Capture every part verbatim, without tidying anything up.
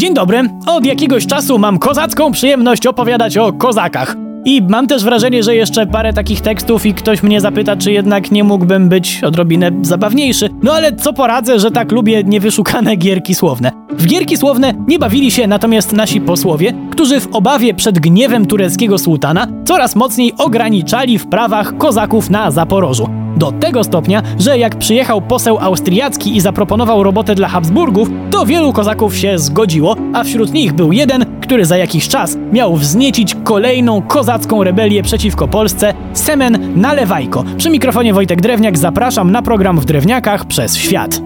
Dzień dobry, od jakiegoś czasu mam kozacką przyjemność opowiadać o kozakach. I mam też wrażenie, że jeszcze parę takich tekstów i ktoś mnie zapyta, czy jednak nie mógłbym być odrobinę zabawniejszy. No ale co poradzę, że tak lubię niewyszukane gierki słowne. W gierki słowne nie bawili się natomiast nasi posłowie, którzy w obawie przed gniewem tureckiego sułtana coraz mocniej ograniczali w prawach kozaków na Zaporożu. Do tego stopnia, że jak przyjechał poseł austriacki i zaproponował robotę dla Habsburgów, to wielu kozaków się zgodziło, a wśród nich był jeden, który za jakiś czas miał wzniecić kolejną kozacką rebelię przeciwko Polsce, Semen Nalewajko. Przy mikrofonie Wojtek Drewniak, zapraszam na program W Drewniakach przez świat.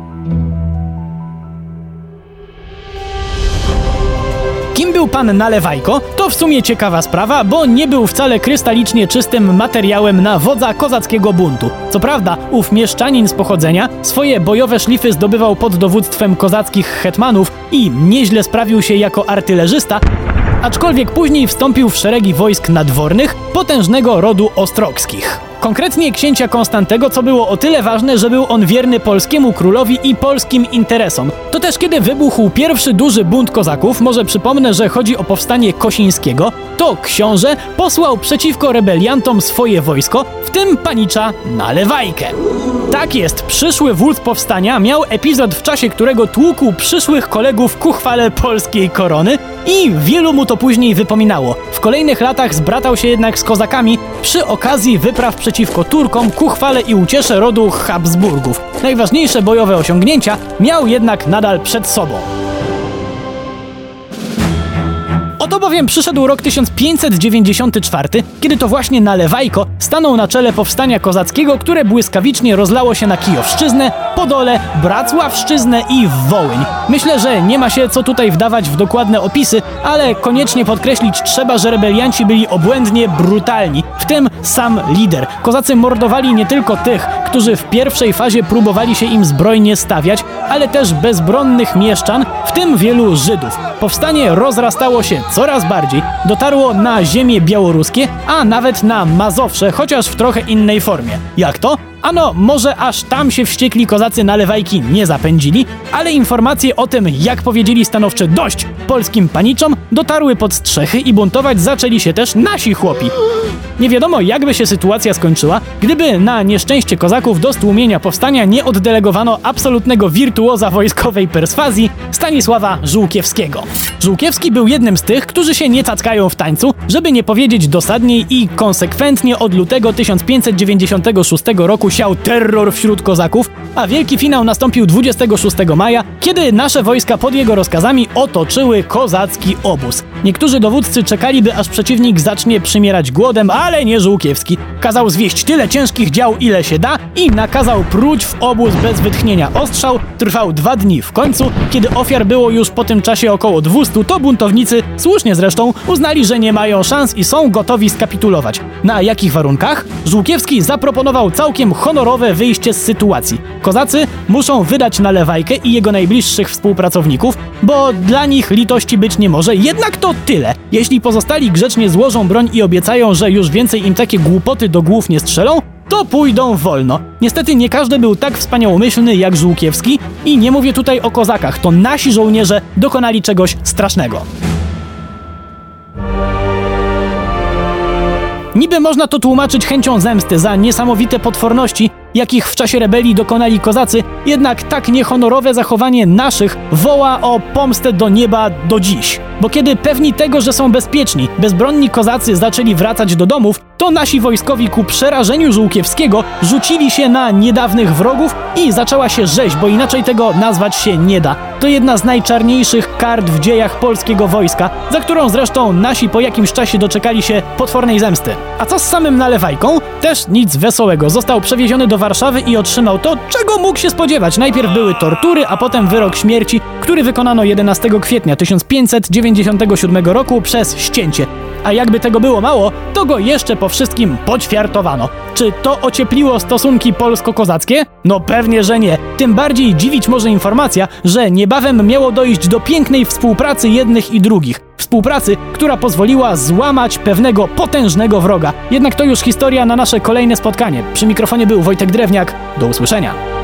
Kim był pan Nalewajko? To w sumie ciekawa sprawa, bo nie był wcale krystalicznie czystym materiałem na wodza kozackiego buntu. Co prawda, ów mieszczanin z pochodzenia swoje bojowe szlify zdobywał pod dowództwem kozackich hetmanów i nieźle sprawił się jako artylerzysta, aczkolwiek później wstąpił w szeregi wojsk nadwornych potężnego rodu Ostrogskich. Konkretnie księcia Konstantego, co było o tyle ważne, że był on wierny polskiemu królowi i polskim interesom. To też kiedy wybuchł pierwszy duży bunt kozaków, może przypomnę, że chodzi o powstanie Kosińskiego, to książę posłał przeciwko rebeliantom swoje wojsko, w tym panicza Nalewajkę. Tak jest, przyszły wódz powstania miał epizod, w czasie którego tłukł przyszłych kolegów ku chwale polskiej korony i wielu mu to później wypominało. W kolejnych latach zbratał się jednak z kozakami przy okazji wypraw przeciwko Turkom ku chwale i uciesze rodu Habsburgów. Najważniejsze bojowe osiągnięcia miał jednak nadal przed sobą. Oto bowiem przyszedł rok tysiąc pięćset dziewięćdziesiąty czwarty, kiedy to właśnie Nalewajko stanął na czele powstania kozackiego, które błyskawicznie rozlało się na Kijowszczyznę, Podole, Bracławszczyznę i Wołyń. Myślę, że nie ma się co tutaj wdawać w dokładne opisy, ale koniecznie podkreślić trzeba, że rebelianci byli obłędnie brutalni, w tym sam lider. Kozacy mordowali nie tylko tych, którzy w pierwszej fazie próbowali się im zbrojnie stawiać, ale też bezbronnych mieszczan, w tym wielu Żydów. Powstanie rozrastało się coraz bardziej, dotarło na ziemie białoruskie, a nawet na Mazowsze, chociaż w trochę innej formie. Jak to? Ano, może aż tam się wściekli kozacy Nalewajki nie zapędzili, ale informacje o tym, jak powiedzieli stanowcze dość polskim paniczom, dotarły pod strzechy i buntować zaczęli się też nasi chłopi. Nie wiadomo, jakby się sytuacja skończyła, gdyby na nieszczęście kozaków do stłumienia powstania nie oddelegowano absolutnego wirtuoza wojskowej perswazji Stanisława Żółkiewskiego. Żółkiewski był jednym z tych, którzy się nie cackają w tańcu, żeby nie powiedzieć dosadniej, i konsekwentnie od lutego tysiąc pięćset dziewięćdziesiątego szóstego roku siał terror wśród kozaków, a wielki finał nastąpił dwudziestego szóstego maja, kiedy nasze wojska pod jego rozkazami otoczyły kozacki obóz. Niektórzy dowódcy czekaliby, aż przeciwnik zacznie przymierać głodem, ale nie Żółkiewski. Kazał zwieść tyle ciężkich dział, ile się da, i nakazał pruć w obóz bez wytchnienia. Ostrzał trwał dwa dni. W końcu, kiedy ofiar było już po tym czasie około dwustu, to buntownicy, słusznie zresztą, uznali, że nie mają szans i są gotowi skapitulować. Na jakich warunkach? Żółkiewski zaproponował całkiem honorowe wyjście z sytuacji. Kozacy muszą wydać Nalewajkę i jego najbliższych współpracowników, bo dla nich litości być nie może, jednak to tyle. Jeśli pozostali grzecznie złożą broń i obiecają, że już więcej im takie głupoty do głów nie strzelą, to pójdą wolno. Niestety nie każdy był tak wspaniałomyślny jak Żółkiewski i nie mówię tutaj o kozakach, to nasi żołnierze dokonali czegoś strasznego. Niby można to tłumaczyć chęcią zemsty za niesamowite potworności, jakich w czasie rebelii dokonali kozacy, jednak tak niehonorowe zachowanie naszych woła o pomstę do nieba do dziś. Bo kiedy pewni tego, że są bezpieczni, bezbronni kozacy zaczęli wracać do domów, to nasi wojskowi ku przerażeniu Żółkiewskiego rzucili się na niedawnych wrogów i zaczęła się rzeź, bo inaczej tego nazwać się nie da. To jedna z najczarniejszych kart w dziejach polskiego wojska, za którą zresztą nasi po jakimś czasie doczekali się potwornej zemsty. A co z samym Nalewajką? Też nic wesołego. Został przewieziony do Warszawy i otrzymał to, czego mógł się spodziewać. Najpierw były tortury, a potem wyrok śmierci, który wykonano jedenastego kwietnia tysiąc pięćset dziewięćdziesiątego siódmego roku przez ścięcie. A jakby tego było mało, to go jeszcze po wszystkim poćwiartowano. Czy to ociepliło stosunki polsko-kozackie? No pewnie, że nie. Tym bardziej dziwić może informacja, że niebawem miało dojść do pięknej współpracy jednych i drugich. Współpracy, która pozwoliła złamać pewnego potężnego wroga. Jednak to już historia na nasze kolejne spotkanie. Przy mikrofonie był Wojtek Drewniak. Do usłyszenia.